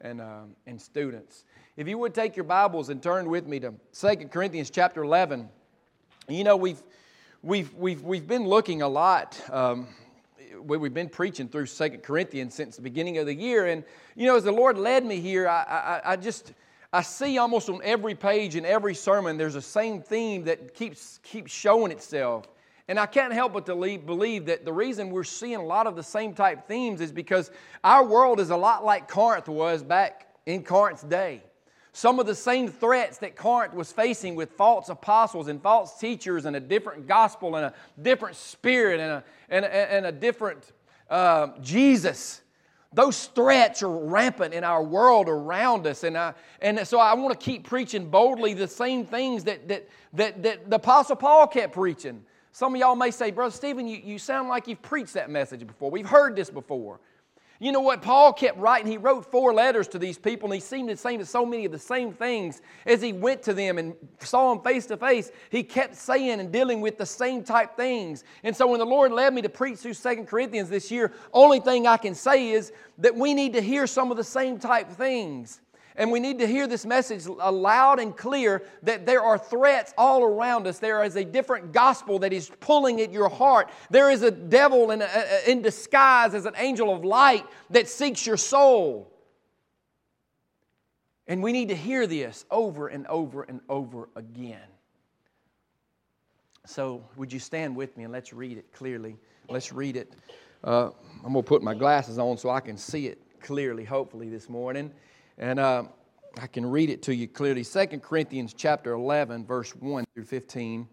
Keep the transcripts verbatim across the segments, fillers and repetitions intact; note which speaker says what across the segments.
Speaker 1: and, um, and students. If you would take your Bibles and turn with me to Second Corinthians chapter eleven. You know, we've, we've, we've, we've been looking a lot, um, we've been preaching through Second Corinthians since the beginning of the year. And, you know, as the Lord led me here, I, I, I just, I see almost on every page in every sermon, there's the same theme that keeps, keeps showing itself. And I can't help but to believe that the reason we're seeing a lot of the same type themes is because our world is a lot like Corinth was back in Corinth's day. Some of the same threats that Corinth was facing with false apostles and false teachers and a different gospel and a different spirit and a, and a, and a different uh, Jesus. Those threats are rampant in our world around us. And, I, and so I want to keep preaching boldly the same things that, that, that, that the Apostle Paul kept preaching. Some of y'all may say, Brother Stephen, you, you sound like you've preached that message before. We've heard this before. You know what? Paul kept writing. He wrote four letters to these people, and he seemed to say so many of the same things as he went to them and saw them face to face. He kept saying and dealing with the same type things. And so when the Lord led me to preach through Second Corinthians this year, only thing I can say is that we need to hear some of the same type things. And we need to hear this message loud and clear that there are threats all around us. There is a different gospel that is pulling at your heart. There is a devil in, a, in disguise as an angel of light that seeks your soul. And we need to hear this over and over and over again. So would you stand with me and let's read it clearly. Let's read it. Uh, I'm going to put my glasses on so I can see it clearly, hopefully, this morning. And uh, I can read it to you clearly. Second Corinthians chapter eleven, verse one through fifteen.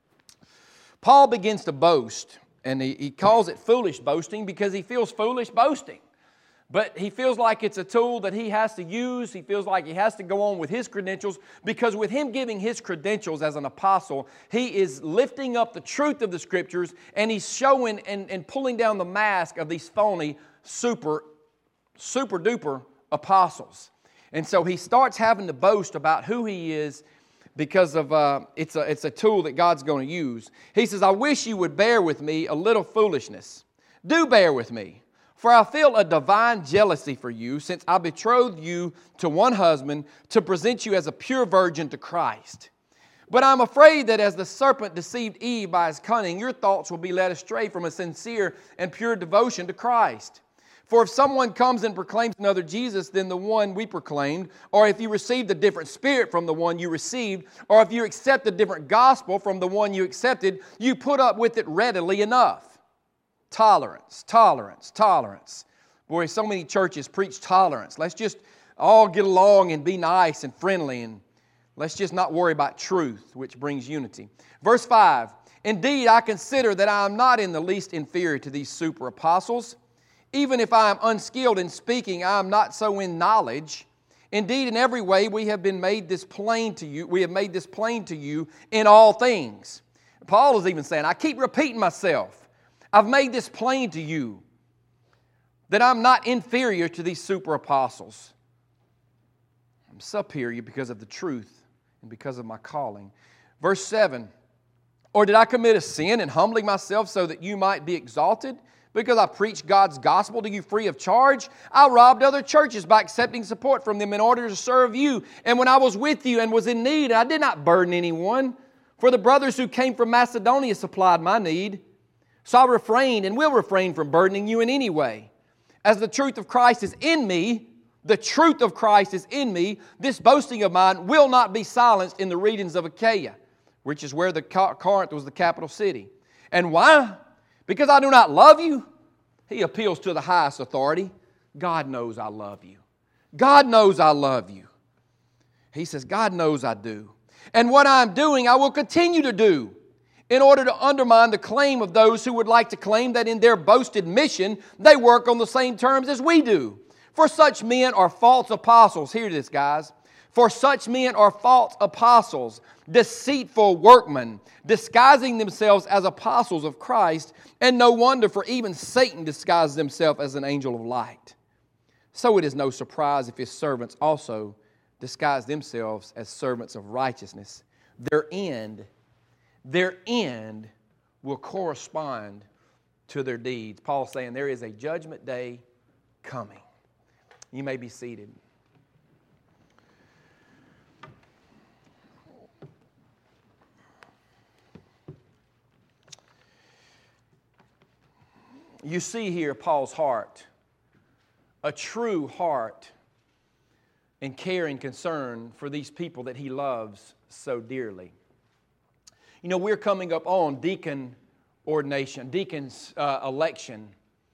Speaker 1: Paul begins to boast, and he, he calls it foolish boasting because he feels foolish boasting. But he feels like it's a tool that he has to use. He feels like he has to go on with his credentials because with him giving his credentials as an apostle, he is lifting up the truth of the Scriptures, and he's showing and, and pulling down the mask of these phony super, super duper apostles. And so he starts having to boast about who he is because of uh, it's a it's a tool that God's going to use. He says, I wish you would bear with me a little foolishness. Do bear with me, for I feel a divine jealousy for you, since I betrothed you to one husband to present you as a pure virgin to Christ. But I'm afraid that as the serpent deceived Eve by his cunning, your thoughts will be led astray from a sincere and pure devotion to Christ. For if someone comes and proclaims another Jesus than the one we proclaimed, or if you received a different spirit from the one you received, or if you accept a different gospel from the one you accepted, you put up with it readily enough. Tolerance, tolerance, tolerance. Boy, so many churches preach tolerance. Let's just all get along and be nice and friendly, and let's just not worry about truth, which brings unity. Verse five, indeed, I consider that I am not in the least inferior to these super apostles. Even if I am unskilled in speaking, I am not so in knowledge. Indeed, in every way we have been made this plain to you. We have made this plain to you in all things. Paul is even saying, I keep repeating myself. I've made this plain to you that I'm not inferior to these super apostles. I'm superior because of the truth and because of my calling. Verse seven, or did I commit a sin in humbling myself so that you might be exalted? Because I preached God's gospel to you free of charge? I robbed other churches by accepting support from them in order to serve you. And when I was with you and was in need, I did not burden anyone. For the brothers who came from Macedonia supplied my need. So I refrained and will refrain from burdening you in any way. As the truth of Christ is in me, the truth of Christ is in me, this boasting of mine will not be silenced in the regions of Achaia, which is where the Corinth was the capital city. And why? Because I do not love you? He appeals to the highest authority. God knows I love you. God knows I love you. He says, God knows I do. And what I'm doing, I will continue to do in order to undermine the claim of those who would like to claim that in their boasted mission, they work on the same terms as we do. For such men are false apostles. Hear this, guys. For such men are false apostles, deceitful workmen, disguising themselves as apostles of Christ, and no wonder, for even Satan disguises himself as an angel of light. So it is no surprise if his servants also disguise themselves as servants of righteousness. Their end, their end will correspond to their deeds. Paul's saying there is a judgment day coming. You may be seated. you see here Paul's heart, a true heart and care and concern for these people that he loves so dearly. You know, we're coming up on deacon ordination, deacon's uh, election.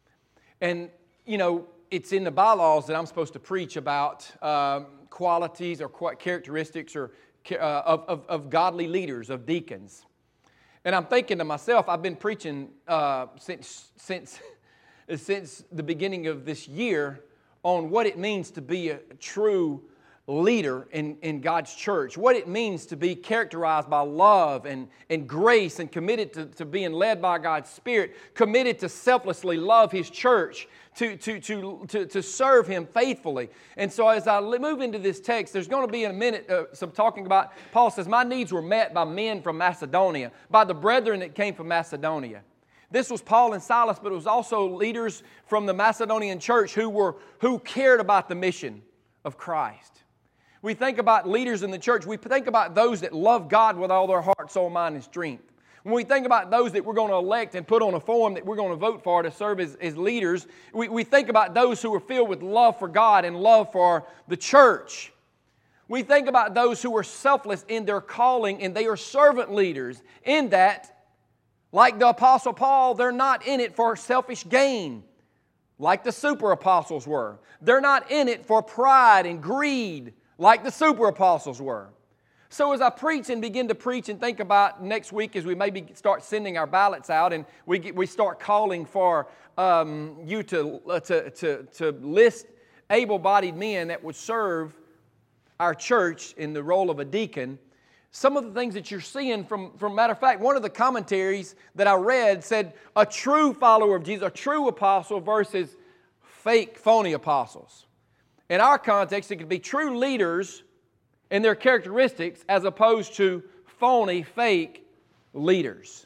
Speaker 1: And, you know, it's in the bylaws that I'm supposed to preach about um, qualities or characteristics or uh, of, of, of godly leaders, of deacons. And I'm thinking to myself, I've been preaching uh, since, since, since the beginning of this year on what it means to be a true leader in, in God's church, what it means to be characterized by love and, and grace and committed to, to being led by God's Spirit, committed to selflessly love His church, to, to, to, to, to serve Him faithfully. And so as I move into this text, there's going to be in a minute uh, some talking about, Paul says, my needs were met by men from Macedonia, by the brethren that came from Macedonia. This was Paul and Silas, but it was also leaders from the Macedonian church who were who cared about the mission of Christ. We think about leaders in the church. We think about those that love God with all their heart, soul, mind, and strength. When we think about those that we're going to elect and put on a form that we're going to vote for to serve as, as leaders, we, we think about those who are filled with love for God and love for the church. We think about those who are selfless in their calling and they are servant leaders in that, like the Apostle Paul, they're not in it for selfish gain, like the super apostles were. They're not in it for pride and greed, like the super apostles were. So as I preach and begin to preach and think about next week as we maybe start sending our ballots out and we get, we start calling for um, you to, uh, to, to, to list able-bodied men that would serve our church in the role of a deacon, some of the things that you're seeing from, from matter of fact, one of the commentaries that I read said a true follower of Jesus, a true apostle versus fake, phony apostles. In our context, it could be true leaders and their characteristics as opposed to phony, fake leaders.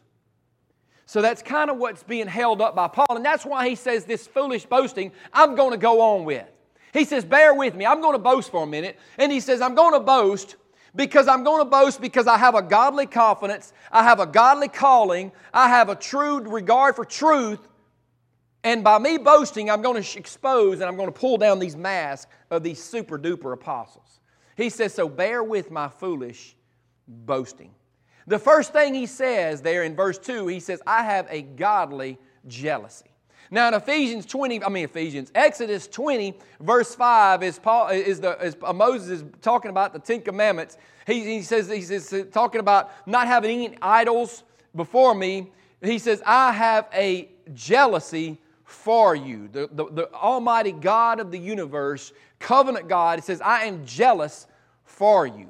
Speaker 1: So that's kind of what's being held up by Paul. And that's why he says this foolish boasting, I'm going to go on with. He says, bear with me. I'm going to boast for a minute. And he says, I'm going to boast because I'm going to boast because I have a godly confidence. I have a godly calling. I have a true regard for truth. And by me boasting, I'm going to expose and I'm going to pull down these masks of these super duper apostles. He says, so bear with my foolish boasting. The first thing he says there in verse two, he says, I have a godly jealousy. Now in Ephesians twenty, I mean Ephesians, Exodus twenty, verse five, is Paul is the is Moses is talking about the Ten Commandments. He, he says he says talking about not having any idols before me. He says, I have a jealousy for you. The, the, the Almighty God of the universe, covenant God, it says, I am jealous for you.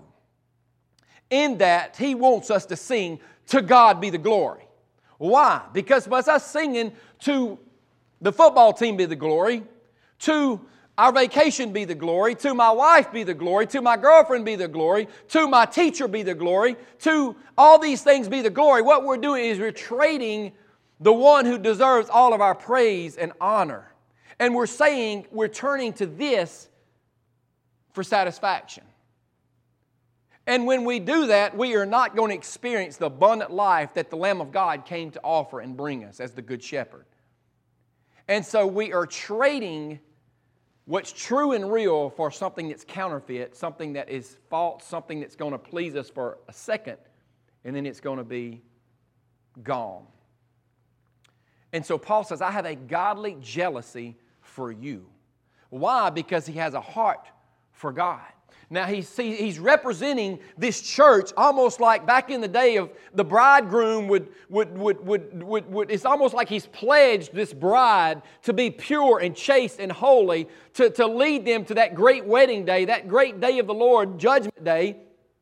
Speaker 1: In that, He wants us to sing, to God be the glory. Why? Because by us singing to the football team be the glory, to our vacation be the glory, to my wife be the glory, to my girlfriend be the glory, to my teacher be the glory, to all these things be the glory. What we're doing is we're trading the one who deserves all of our praise and honor. And we're saying we're turning to this for satisfaction. And when we do that, we are not going to experience the abundant life that the Lamb of God came to offer and bring us as the Good Shepherd. And so we are trading what's true and real for something that's counterfeit, something that is false, something that's going to please us for a second, and then it's going to be gone. And so Paul says, I have a godly jealousy for you. Why? Because he has a heart for God. Now he's, he's representing this church almost like back in the day of the bridegroom would, would, would, would, would, would, it's almost like he's pledged this bride to be pure and chaste and holy, to, to lead them to that great wedding day, that great day of the Lord, Judgment Day.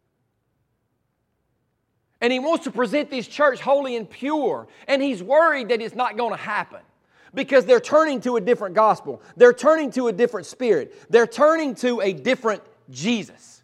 Speaker 1: And he wants to present this church holy and pure. And he's worried that it's not going to happen. Because they're turning to a different gospel. They're turning to a different spirit. They're turning to a different Jesus.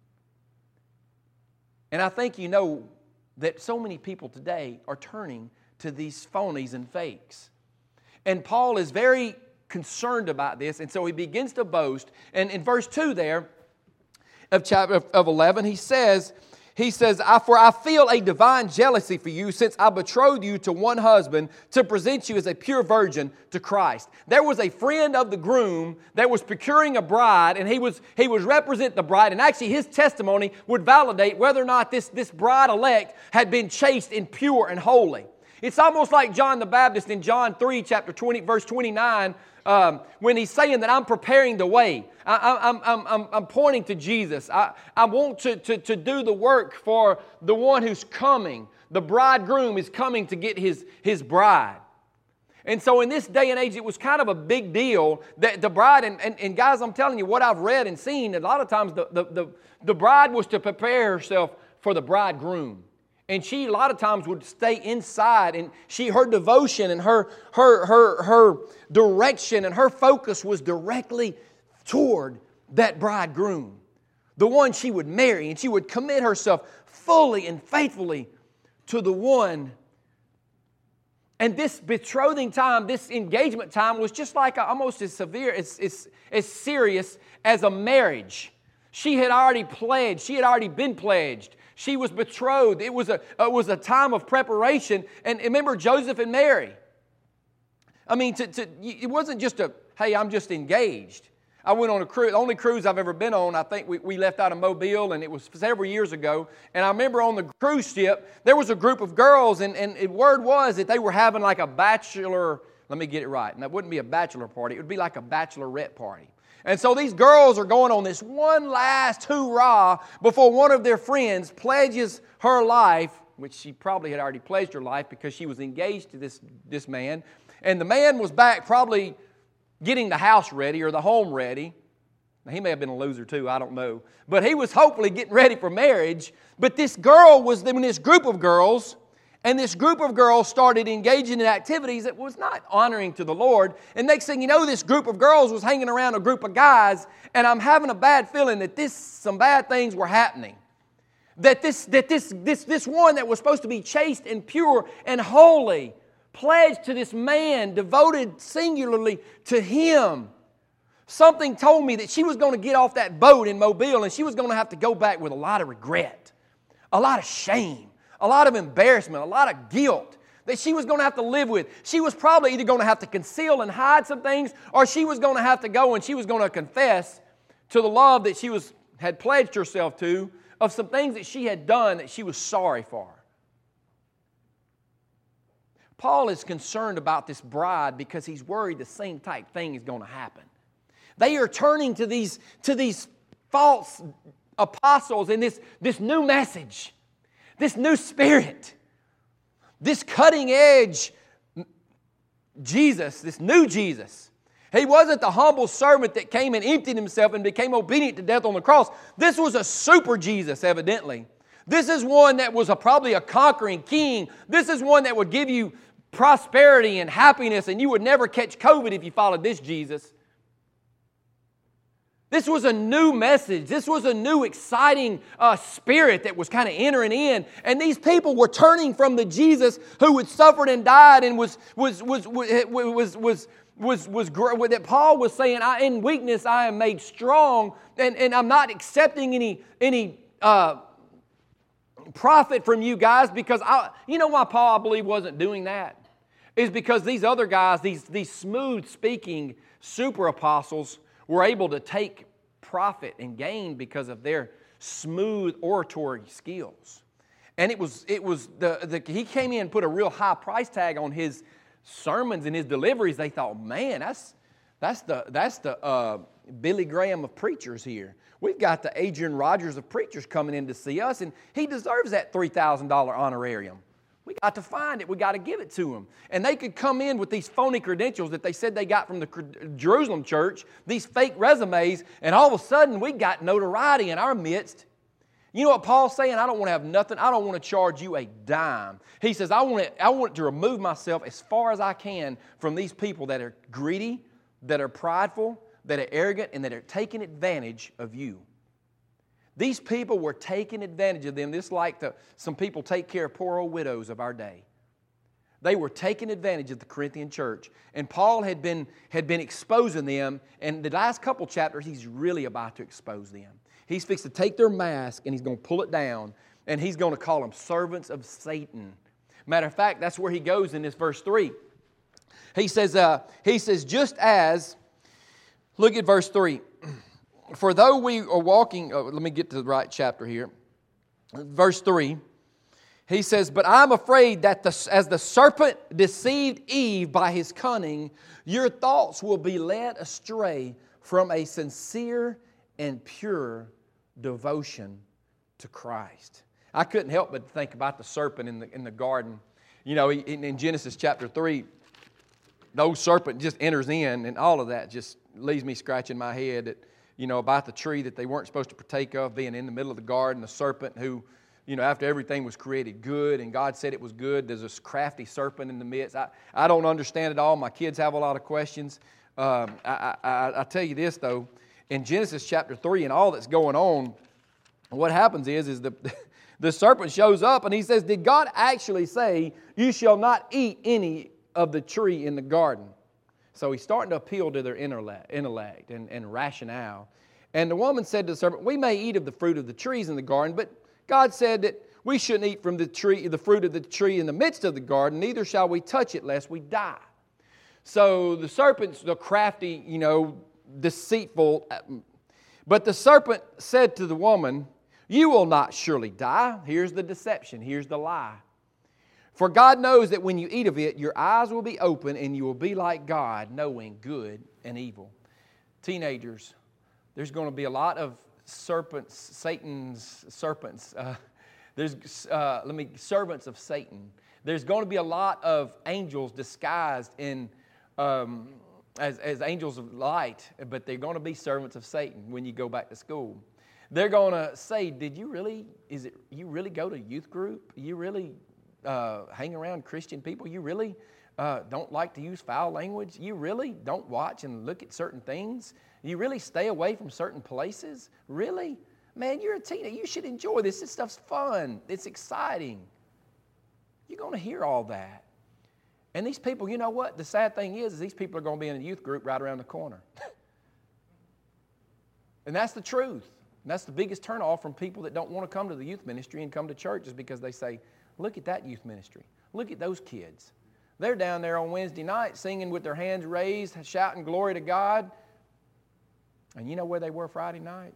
Speaker 1: And I think you know that so many people today are turning to these phonies and fakes. And Paul is very concerned about this. And so he begins to boast. And in verse two there of chapter of eleven, he says, he says, I, for I feel a divine jealousy for you, since I betrothed you to one husband to present you as a pure virgin to Christ. There was a friend of the groom that was procuring a bride, and he was he was represent the bride, and actually his testimony would validate whether or not this, this bride-elect had been chaste and pure and holy. It's almost like John the Baptist in John three, chapter twenty, verse twenty-nine, um, when he's saying that I'm preparing the way. I, I'm, I'm, I'm, I'm pointing to Jesus. I, I want to, to, to do the work for the one who's coming. The bridegroom is coming to get his, his bride. And so in this day and age, it was kind of a big deal that the bride, and, and, and guys, I'm telling you, what I've read and seen, a lot of times the, the, the, the bride was to prepare herself for the bridegroom. And she a lot of times would stay inside, and she her devotion and her her her her direction and her focus was directly toward that bridegroom, the one she would marry, and she would commit herself fully and faithfully to the one. And this betrothing time, this engagement time was just like a, almost as severe, as, as, as serious as a marriage. She had already pledged, she had already been pledged. She was betrothed. It was a, it was a time of preparation. And remember Joseph and Mary. I mean, to, to, it wasn't just a, hey, I'm just engaged. I went on a cruise, the only cruise I've ever been on. I think we, we left out of Mobile, and it was several years ago. And I remember on the cruise ship, there was a group of girls, and, and the word was that they were having like a bachelor, let me get it right. And that wouldn't be a bachelor party. It would be like a bachelorette party. And so these girls are going on this one last hoorah before one of their friends pledges her life, which she probably had already pledged her life because she was engaged to this, this man. And the man was back probably getting the house ready or the home ready. Now, he may have been a loser too, I don't know. But he was hopefully getting ready for marriage. But this girl was in this group of girls, and this group of girls started engaging in activities that was not honoring to the Lord. And next thing you know, this group of girls was hanging around a group of guys, and I'm having a bad feeling that this some bad things were happening. That this that this this this one that was supposed to be chaste and pure and holy, pledged to this man, devoted singularly to him. Something told me that she was going to get off that boat in Mobile, and she was going to have to go back with a lot of regret, a lot of shame, a lot of embarrassment, a lot of guilt that she was going to have to live with. She was probably either going to have to conceal and hide some things, or she was going to have to go and she was going to confess to the love that she was had pledged herself to of some things that she had done that she was sorry for. Paul is concerned about this bride because he's worried the same type thing is going to happen. They are turning to these, to these false apostles and this, this new message, this new spirit, this cutting edge Jesus, this new Jesus. He wasn't the humble servant that came and emptied himself and became obedient to death on the cross. This was a super Jesus, evidently. This is one that was a, probably a conquering king. This is one that would give you prosperity and happiness, and you would never catch COVID if you followed this Jesus. This was a new message. This was a new exciting uh, spirit that was kind of entering in. And these people were turning from the Jesus who had suffered and died and was was was was was was was, was, was that Paul was saying, I, in weakness I am made strong, and, and I'm not accepting any any uh, profit from you guys because I you know why Paul, I believe, wasn't doing that? Is because these other guys, these, these smooth-speaking super apostles, were able to take profit and gain because of their smooth oratory skills. And it was, it was the, the he came in and put a real high price tag on his sermons and his deliveries. They thought, man, that's, that's the, that's the uh, Billy Graham of preachers here. We've got the Adrian Rogers of preachers coming in to see us, and he deserves that three thousand dollars honorarium. We got to find it. We got to give it to them. And they could come in with these phony credentials that they said they got from the Jerusalem church, these fake resumes, and all of a sudden we got notoriety in our midst. You know what Paul's saying? I don't want to have nothing. I don't want to charge you a dime. He says, I want, to, I want to remove myself as far as I can from these people that are greedy, that are prideful, that are arrogant, and that are taking advantage of you. These people were taking advantage of them, just like the, some people take care of poor old widows of our day. They were taking advantage of the Corinthian church. And Paul had been, had been exposing them. And the last couple chapters, he's really about to expose them. He's fixed to take their mask and he's going to pull it down. and he's going to call them servants of Satan. Matter of fact, that's where he goes in this verse three. He says, uh, he says, just as, look at verse three. For though we are walking, oh, let me get to the right chapter here. Verse three, he says, but I'm afraid that the, as the serpent deceived Eve by his cunning, your thoughts will be led astray from a sincere and pure devotion to Christ. I couldn't help but think about the serpent in the, in the garden. You know, in, in Genesis chapter three, the old serpent just enters in, and all of that just leaves me scratching my head that, you know, about the tree that they weren't supposed to partake of, being in the middle of the garden, the serpent who, you know, after everything was created good and God said it was good, there's this crafty serpent in the midst. I, I don't understand it all. My kids have a lot of questions. Um, I, I, I tell you this, though, in Genesis chapter three and all that's going on, what happens is, is the, the serpent shows up and he says, did God actually say, you shall not eat any of the tree in the garden? So he's starting to appeal to their intellect and, and rationale. And the woman said to the serpent, we may eat of the fruit of the trees in the garden, but God said that we shouldn't eat from the tree, the fruit of the tree in the midst of the garden, neither shall we touch it lest we die. So the serpent's the crafty, you know, deceitful. But the serpent said to the woman, you will not surely die. Here's the deception. Here's the lie. For God knows that when you eat of it, your eyes will be open and you will be like God, knowing good and evil. Teenagers, there's going to be a lot of serpents, Satan's serpents. Uh, there's, uh, let me, servants of Satan. There's going to be a lot of angels disguised in um, as, as angels of light, but they're going to be servants of Satan when you go back to school. They're going to say, did you really, is it, you really go to youth group? You really uh, hang around Christian people? You really uh, don't like to use foul language? You really don't watch and look at certain things? You really stay away from certain places? Really? Man, you're a teenager. You should enjoy this. This stuff's fun. It's exciting. You're going to hear all that. And these people, you know what? The sad thing is, is these people are going to be in a youth group right around the corner. And that's the truth. And that's the biggest turnoff from people that don't want to come to the youth ministry and come to church, is because they say, look at that youth ministry. Look at those kids. They're down there on Wednesday night singing with their hands raised, shouting glory to God. And you know where they were Friday night?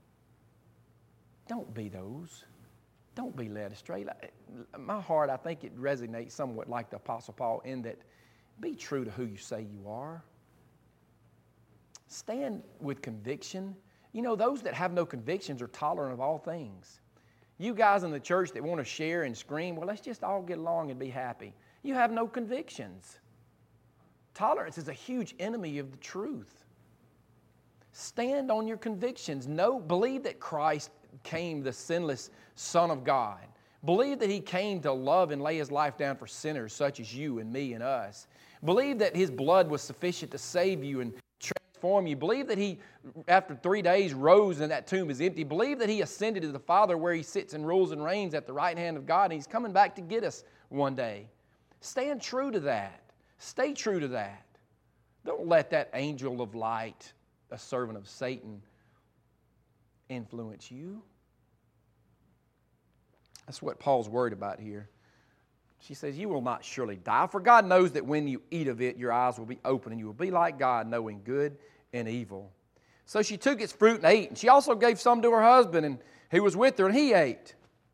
Speaker 1: Don't be those. Don't be led astray. My heart, I think it resonates somewhat like the Apostle Paul in that be true to who you say you are. Stand with conviction. You know, those that have no convictions are tolerant of all things. You guys in the church that want to share and scream, well, let's just all get along and be happy. You have no convictions. Tolerance is a huge enemy of the truth. Stand on your convictions. Know, believe that Christ came, the sinless Son of God. Believe that He came to love and lay His life down for sinners such as you and me and us. Believe that His blood was sufficient to save you and transform you. Believe that He, after three days, rose and that tomb is empty. Believe that He ascended to the Father where He sits and rules and reigns at the right hand of God, and He's coming back to get us one day. Stand true to that. Stay true to that. Don't let that angel of light, a servant of Satan, influence you. That's what Paul's worried about here. She says, you will not surely die, for God knows that when you eat of it, your eyes will be open, and you will be like God, knowing good and evil. So she took its fruit and ate, and she also gave some to her husband, and he was with her, and he ate.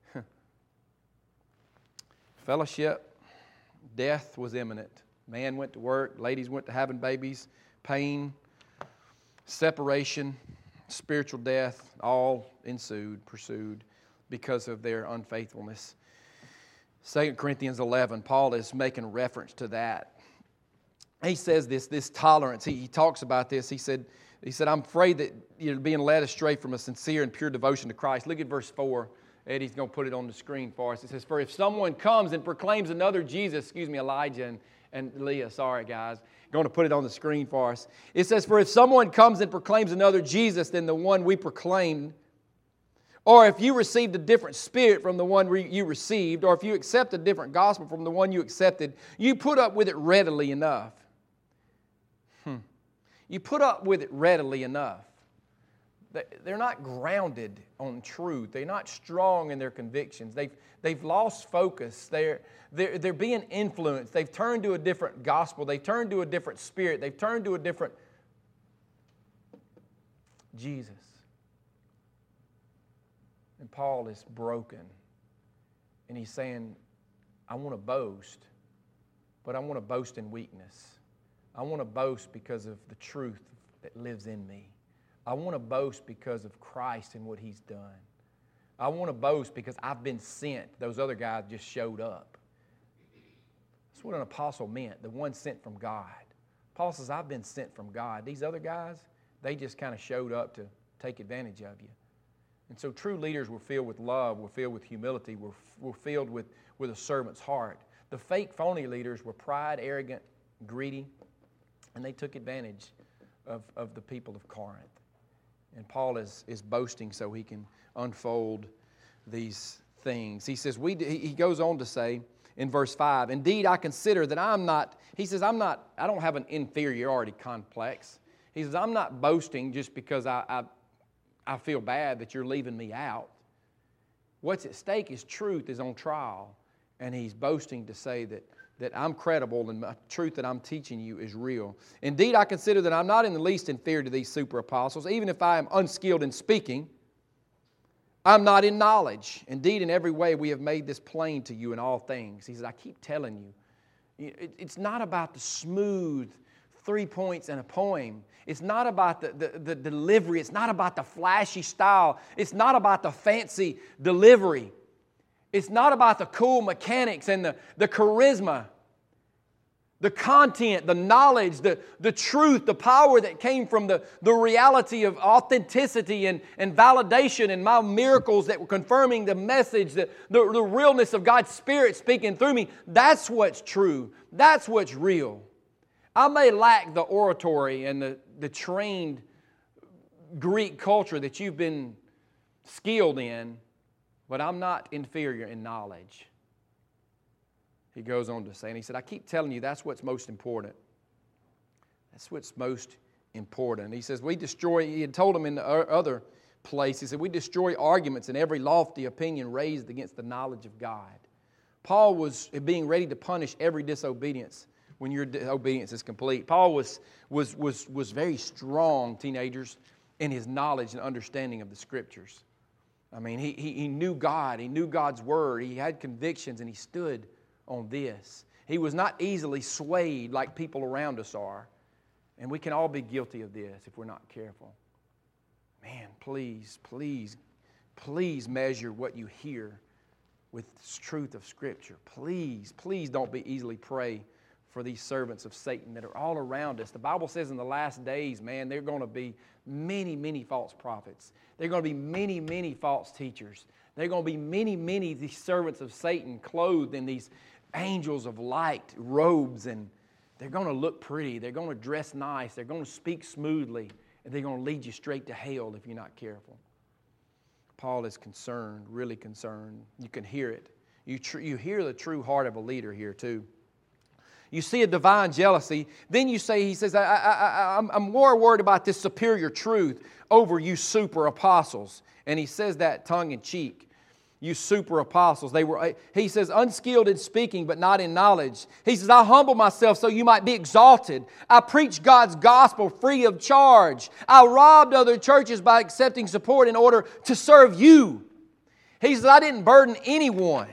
Speaker 1: Fellowship, death was imminent. Man went to work, ladies went to having babies, pain, separation, spiritual death, all ensued, pursued because of their unfaithfulness. Second Corinthians eleven, Paul is making reference to that. He says this, this tolerance, he, he talks about this. He said, he said, I'm afraid that you're being led astray from a sincere and pure devotion to Christ. Look at verse four. Eddie's going to put it on the screen for us. It says, for if someone comes and proclaims another Jesus, excuse me, Elijah and, and Leah, sorry guys, going to put it on the screen for us. It says, for if someone comes and proclaims another Jesus than the one we proclaimed, or if you received a different spirit from the one re- you received, or if you accept a different gospel from the one you accepted, you put up with it readily enough. Hmm. You put up with it readily enough. they're not grounded on truth. They're not strong in their convictions. They've, they've lost focus. They're, they're, they're being influenced. They've turned to a different gospel. They've turned to a different spirit. They've turned to a different Jesus. And Paul is broken. And he's saying, I want to boast, but I want to boast in weakness. I want to boast because of the truth that lives in me. I want to boast because of Christ and what He's done. I want to boast because I've been sent. Those other guys just showed up. That's what an apostle meant, the one sent from God. Paul says, I've been sent from God. These other guys, they just kind of showed up to take advantage of you. And so true leaders were filled with love, were filled with humility, were, were filled with, with a servant's heart. The fake, phony leaders were pride, arrogant, greedy, and they took advantage of, of the people of Corinth. And Paul is, is boasting so he can unfold these things. He says, we, he goes on to say in verse five, indeed I consider that I'm not, he says, I'm not, I don't have an inferiority complex. He says, I'm not boasting just because I, I I feel bad that you're leaving me out. What's at stake is truth is on trial. And he's boasting to say that, that I'm credible and the truth that I'm teaching you is real. Indeed, I consider that I'm not in the least inferior to these super apostles. Even if I am unskilled in speaking, I'm not in knowledge. Indeed, in every way we have made this plain to you in all things. He says, I keep telling you, it's not about the smooth three points in a poem. It's not about the, the, the delivery. It's not about the flashy style. It's not about the fancy delivery. It's not about the cool mechanics and the, the charisma, the content, the knowledge, the, the truth, the power that came from the, the reality of authenticity and, and validation and my miracles that were confirming the message, the, the, the realness of God's Spirit speaking through me. That's what's true. That's what's real. I may lack the oratory and the, the trained Greek culture that you've been skilled in, but I'm not inferior in knowledge. He goes on to say, and he said, I keep telling you that's what's most important. That's what's most important. He says, we destroy, he had told them in the other place, he said, we destroy arguments and every lofty opinion raised against the knowledge of God. Paul was being ready to punish every disobedience when your obedience is complete. Paul was, was, was, was very strong, teenagers, in his knowledge and understanding of the Scriptures. I mean, he, he, he knew God. He knew God's Word. He had convictions, and he stood on this. He was not easily swayed like people around us are. And we can all be guilty of this if we're not careful. Man, please, please, please measure what you hear with the truth of Scripture. Please, please don't be easily prey for these servants of Satan that are all around us. The Bible says in the last days, man, there are going to be many, many false prophets. There are going to be many, many false teachers. There are going to be many, many of these servants of Satan clothed in these angels of light robes, and they're going to look pretty. They're going to dress nice. They're going to speak smoothly, and they're going to lead you straight to hell if you're not careful. Paul is concerned, really concerned. You can hear it. You, tr- you hear the true heart of a leader here too. You see a divine jealousy. Then you say, he says, I, I, I, I'm, I'm more worried about this superior truth over you super apostles. And he says that tongue in cheek. You super apostles. They were, he says, unskilled in speaking, but not in knowledge. He says, I humble myself so you might be exalted. I preach God's gospel free of charge. I robbed other churches by accepting support in order to serve you. He says, I didn't burden anyone.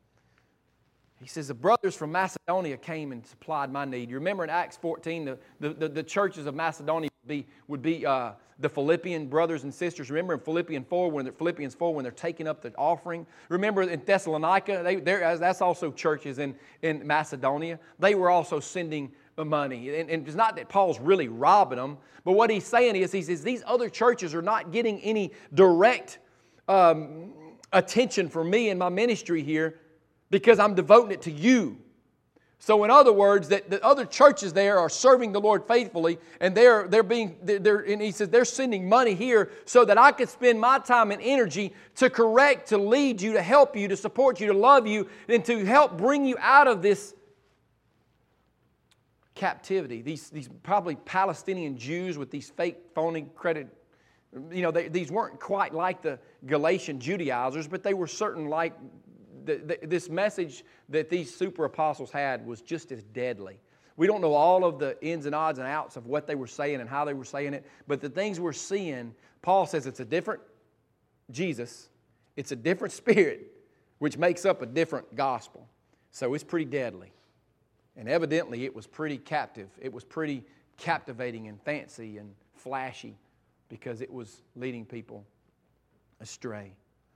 Speaker 1: He says, the brothers from Macedonia came and supplied my need. You remember in Acts fourteen, the, the, the, the churches of Macedonia would be, would be uh, the Philippian brothers and sisters. Remember in Philippians four, when they're, Philippians four, when they're taking up the offering. Remember in Thessalonica, they, that's also churches in, in Macedonia. They were also sending money. And, and it's not that Paul's really robbing them, but what he's saying is, he says, these other churches are not getting any direct um, attention from me in my ministry here, because I'm devoting it to you. So in other words, that the other churches there are serving the Lord faithfully, and they're they're being they're, they're and he says they're sending money here so that I could spend my time and energy to correct, to lead you, to help you, to support you, to love you, and to help bring you out of this captivity. These these probably Palestinian Jews with these fake phony credit You know, they, these weren't quite like the Galatian Judaizers, but they were certain like the, the, this message that these super apostles had was just as deadly. We don't know all of the ins and odds and outs of what they were saying and how they were saying it, but the things we're seeing, Paul says it's a different Jesus, it's a different spirit, which makes up a different gospel. So it's pretty deadly. And evidently it was pretty captive. It was pretty captivating and fancy and flashy because it was leading people astray.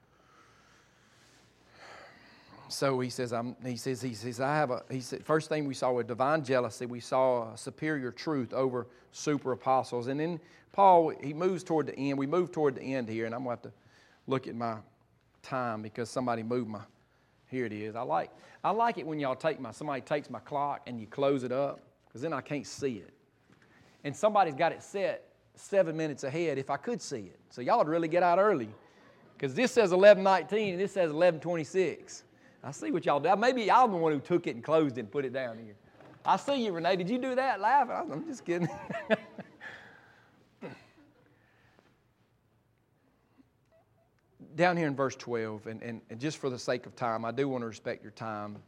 Speaker 1: So he says, I'm, he says, he says, I have a, he said, first thing we saw was divine jealousy. We saw a superior truth over super apostles. And then Paul, he moves toward the end. We move toward the end here, and I'm going to have to look at my time because somebody moved my, here it is. I like, I like it when y'all take my, somebody takes my clock and you close it up because then I can't see it. And somebody's got it set seven minutes ahead if I could see it. So y'all would really get out early because this says eleven nineteen and this says eleven twenty-six. I see what y'all do. Maybe y'all the one who took it and closed it and put it down here. I see you, Renee. Did you do that laughing? I'm just kidding. Down here in verse twelve, and, and, and just for the sake of time, I do want to respect your time.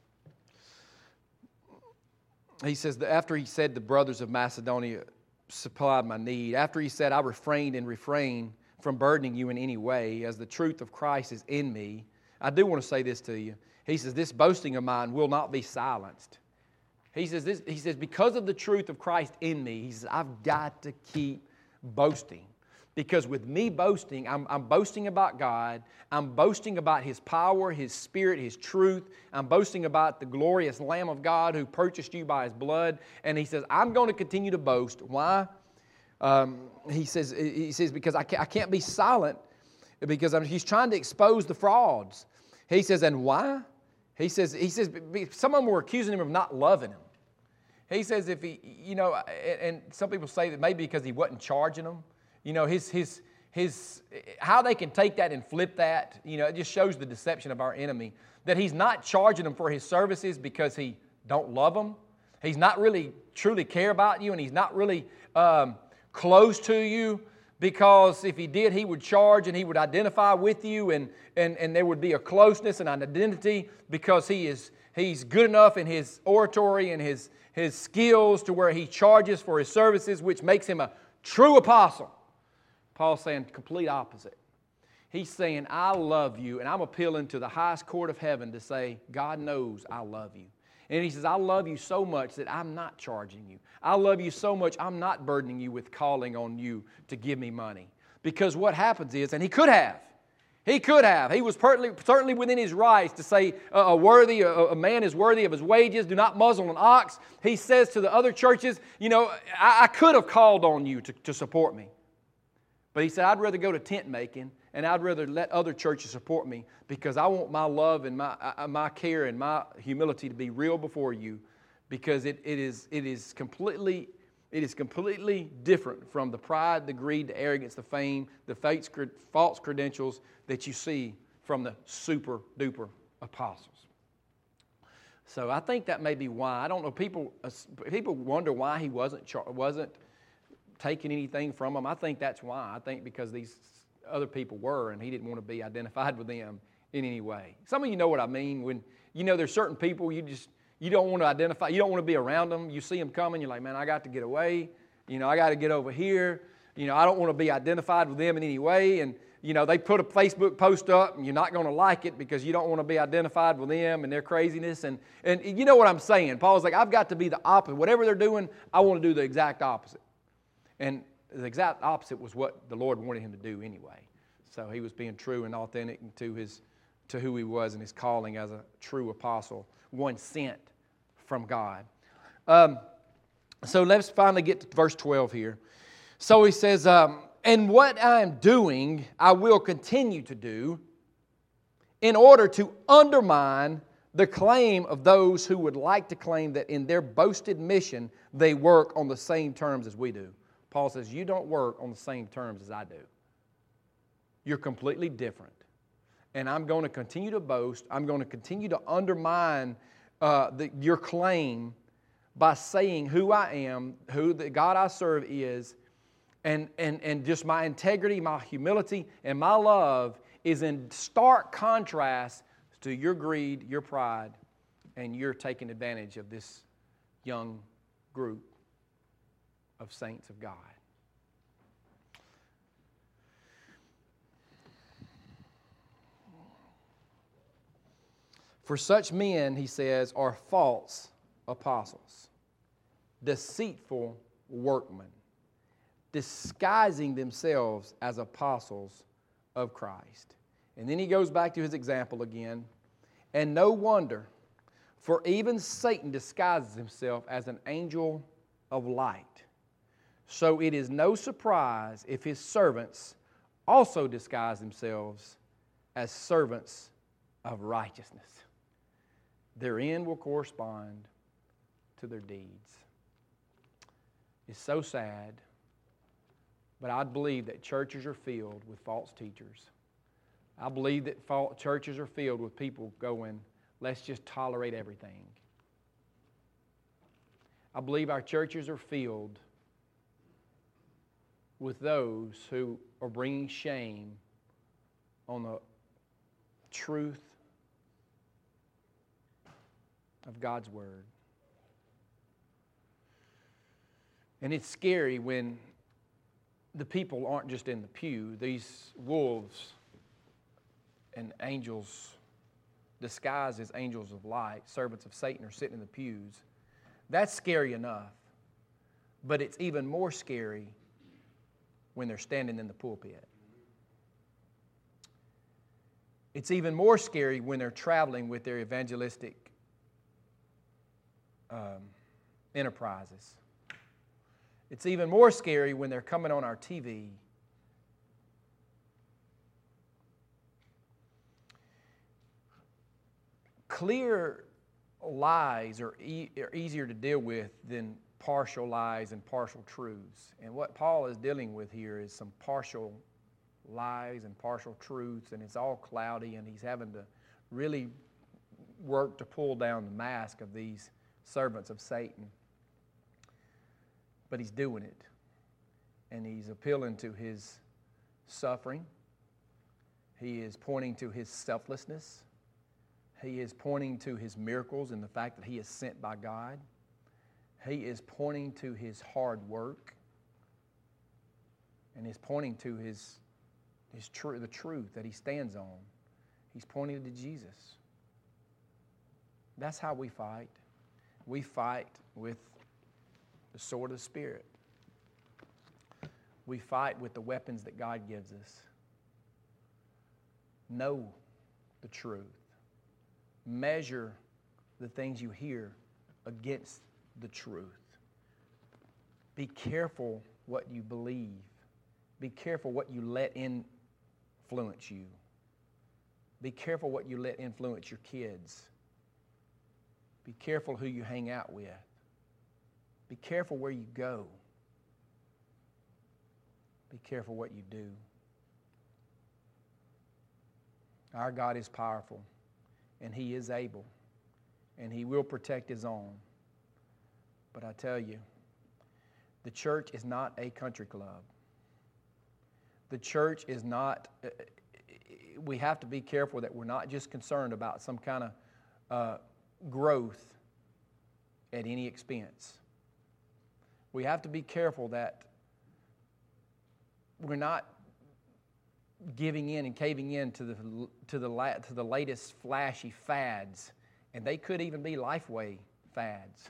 Speaker 1: He says that after he said the brothers of Macedonia supplied my need, after he said I refrained and refrain from burdening you in any way, as the truth of Christ is in me, I do want to say this to you. He says, this boasting of mine will not be silenced. He says, this, he says, because of the truth of Christ in me, he says, I've got to keep boasting. Because with me boasting, I'm, I'm boasting about God. I'm boasting about His power, His Spirit, His truth. I'm boasting about the glorious Lamb of God who purchased you by His blood. And he says, I'm going to continue to boast. Why? Um, he says, he says, because I can't, I can't be silent. Because I mean, he's trying to expose the frauds. He says, and why? He says, he says, some of them were accusing him of not loving him. He says, if he, you know, and some people say that maybe because he wasn't charging them. You know, his, his, his, how they can take that and flip that, you know, it just shows the deception of our enemy. That he's not charging them for his services because he don't love them. He's not really truly care about you, and he's not really um, close to you. Because if he did, he would charge and he would identify with you, and, and, and there would be a closeness and an identity because he is he's good enough in his oratory and his, his skills to where he charges for his services, which makes him a true apostle. Paul's saying complete opposite. He's saying, I love you, and I'm appealing to the highest court of heaven to say, God knows I love you. And he says, I love you so much that I'm not charging you. I love you so much I'm not burdening you with calling on you to give me money. Because what happens is, and he could have, he could have. He was certainly, certainly within his rights to say a, a worthy, a, a man is worthy of his wages. Do not muzzle an ox. He says to the other churches, you know, I, I could have called on you to, to support me. But he said, I'd rather go to tent making, and I'd rather let other churches support me because I want my love and my, uh, my care and my humility to be real before you, because it, it, is, it, is completely, it is completely different from the pride, the greed, the arrogance, the fame, the false, false credentials that you see from the super duper apostles. So I think that may be why. I don't know, people, uh, people wonder why he wasn't, wasn't taking anything from them. I think that's why. I think because these other people were, and he didn't want to be identified with them in any way. Some of you know what I mean. When you know there's certain people you just you don't want to identify, you don't want to be around them. You see them coming, you're like, man, I got to get away. You know, I got to get over here. You know, I don't want to be identified with them in any way. And you know, they put a Facebook post up, and you're not going to like it because you don't want to be identified with them and their craziness. And and you know what I'm saying? Paul's like, I've got to be the opposite. Whatever they're doing, I want to do the exact opposite. And the exact opposite was what the Lord wanted him to do anyway. So he was being true and authentic to his, to who he was and his calling as a true apostle, one sent from God. Um, so let's finally get to verse twelve here. So he says, um, and what I am doing, I will continue to do in order to undermine the claim of those who would like to claim that in their boasted mission they work on the same terms as we do. Paul says, you don't work on the same terms as I do. You're completely different. And I'm going to continue to boast. I'm going to continue to undermine uh, the, your claim by saying who I am, who the God I serve is, and, and, and just my integrity, my humility, and my love is in stark contrast to your greed, your pride, and you're taking advantage of this young group of saints of God. For such men, he says, are false apostles, deceitful workmen, disguising themselves as apostles of Christ. And then he goes back to his example again. And no wonder, for even Satan disguises himself as an angel of light. So it is no surprise if his servants also disguise themselves as servants of righteousness. Their end will correspond to their deeds. It's so sad, but I believe that churches are filled with false teachers. I believe that churches are filled with people going, let's just tolerate everything. I believe our churches are filled with those who are bringing shame on the truth of God's Word. And it's scary when the people aren't just in the pew. These wolves and angels disguised as angels of light, servants of Satan, are sitting in the pews. That's scary enough. But it's even more scary when they're standing in the pulpit. It's even more scary when they're traveling with their evangelistic um, enterprises. It's even more scary when they're coming on our T V. Clear lies are, e- are easier to deal with than partial lies and partial truths. And what Paul is dealing with here is some partial lies and partial truths, and it's all cloudy, and he's having to really work to pull down the mask of these servants of Satan. But he's doing it, and he's appealing to his suffering. He is pointing to his selflessness. He is pointing to his miracles and the fact that he is sent by God. He is pointing to his hard work, and he's pointing to his, his tr- the truth that he stands on. He's pointing to Jesus. That's how we fight. We fight with the sword of the Spirit. We fight with the weapons that God gives us. Know the truth. Measure the things you hear against the truth. Be careful what you believe. Be careful what you let influence you. Be careful what you let influence your kids. Be careful who you hang out with. Be careful where you go. Be careful what you do. Our God is powerful, and He is able, and He will protect His own. But I tell you, the church is not a country club. The church is not, we have to be careful that we're not just concerned about some kind of uh, growth at any expense. We have to be careful that we're not giving in and caving in to the to the la- to the latest flashy fads, and they could even be Lifeway fads.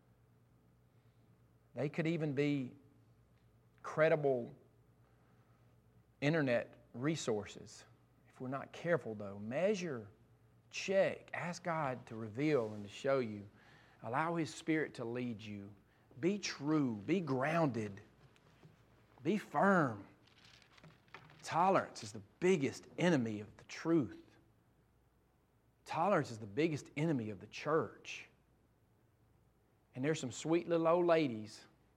Speaker 1: They could even be credible internet resources. If we're not careful, though, measure, check, ask God to reveal and to show you. Allow His Spirit to lead you. Be true. Be grounded. Be firm. Tolerance is the biggest enemy of the truth. Tolerance is the biggest enemy of the church. And there's some sweet little old ladies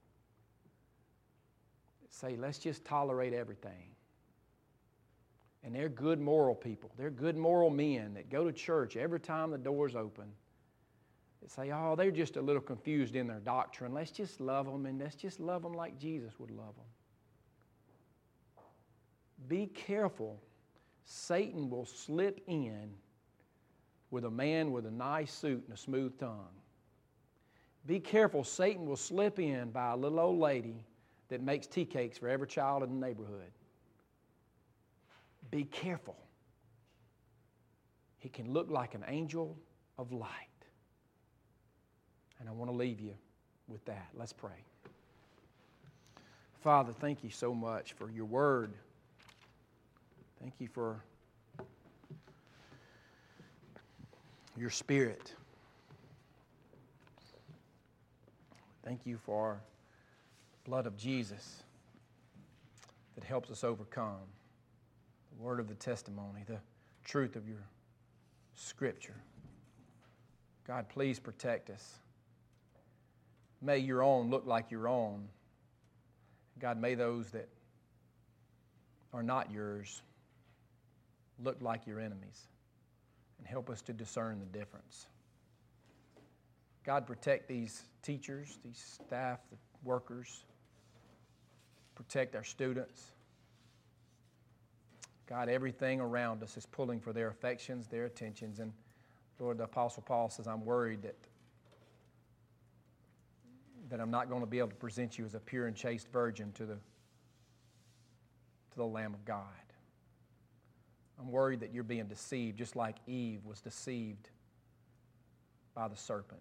Speaker 1: that say, let's just tolerate everything. And they're good moral people. They're good moral men that go to church every time the door's open. That say, oh, they're just a little confused in their doctrine. Let's just love them, and let's just love them like Jesus would love them. be careful. Satan will slip in with a man with a nice suit and a smooth tongue. Be careful. Satan will slip in by a little old lady that makes tea cakes for every child in the neighborhood. Be careful. He can look like an angel of light. And I want to leave you with that. Let's pray. Father, thank you so much for your word. Thank you for your Spirit. Thank you for the blood of Jesus that helps us overcome. The word of the testimony, the truth of your Scripture. God, please protect us. May your own look like your own. God, may those that are not yours look like your enemies, and help us to discern the difference. God, protect these teachers, these staff, the workers. Protect our students. God, everything around us is pulling for their affections, their attentions. And Lord, the Apostle Paul says, I'm worried that, that I'm not going to be able to present you as a pure and chaste virgin to the, to the Lamb of God. I'm worried that you're being deceived, just like Eve was deceived by the serpent.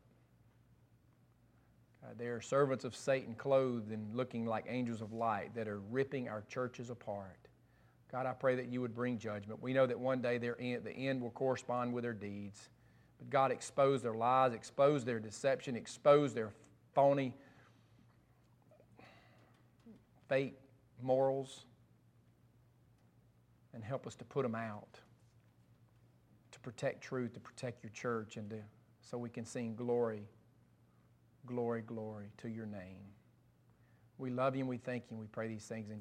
Speaker 1: God, there are servants of Satan clothed and looking like angels of light that are ripping our churches apart. God, I pray that you would bring judgment. We know that one day their end, the end will correspond with their deeds. But God, expose their lies, expose their deception, expose their phony, fake morals, and help us to put them out, to protect truth, to protect your church, and to, so we can sing glory, glory, glory to your name. We love you and we thank you and we pray these things in